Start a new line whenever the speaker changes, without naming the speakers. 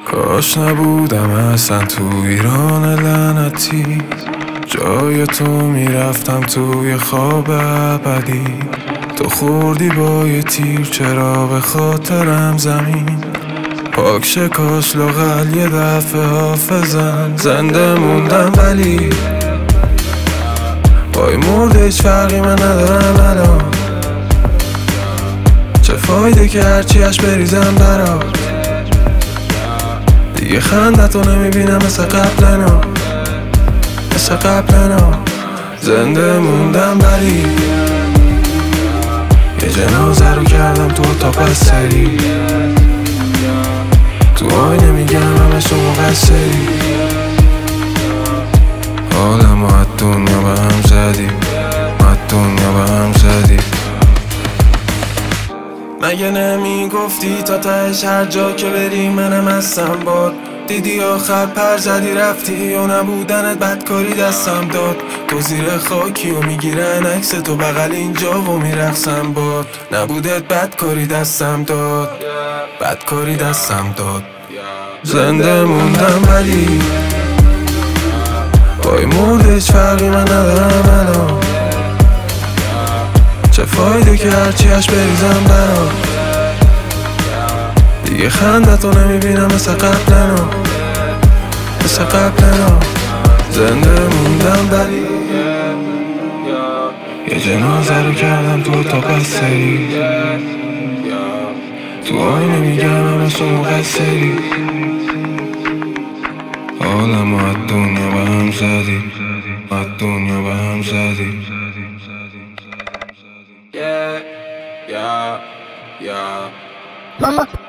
کاش نبودم اصلا تو ایران لعنتی، جای تو میرفتم توی خواب ابدی. تو خوردی با یه تیر چرا به خاطرم زمین پاک شکاش لاغل یه دفعه حافظم. زنده موندم ولی پای مرده هیچ فرقی من ندارم الان. چه فایده که هرچی اش بریزم برات، دیگه خندتو نمیبینم مثل قبلنا، مثل قبلنا. زنده موندم ولی یه جنازه رو کردم تو اتاق بستری. تو آینه میگم همشو مقصری. حالمو از دنیا به هم زدیم، از دنیا به هم زدیم. مگه نمیگفتی تا تهش هر جا که بری منم هستم باد؟ دیدی آخر پر زدی رفتی یا نبودنت بدکاری دستم داد. تو زیر خاکی و میگیرن عکس تو بغل اینجا و میرقصم باد. نبودت بدکاری دستم داد، بدکاری دستم داد. زنده موندم ولی پای مرده هیچ فرقی من ندارم الان. چه فایده که هرچی اش بریزم برات، دیگه خندتو نمیبینم مثل قبلنا، مثل قبلنا. زنده موندم ولی یه جنازه رو کردم تو اتاق بستری. تو آینه میگم همشو مقصری. حالمو از دنیا به هم زدی، از دنیا به هم زدی.
Mama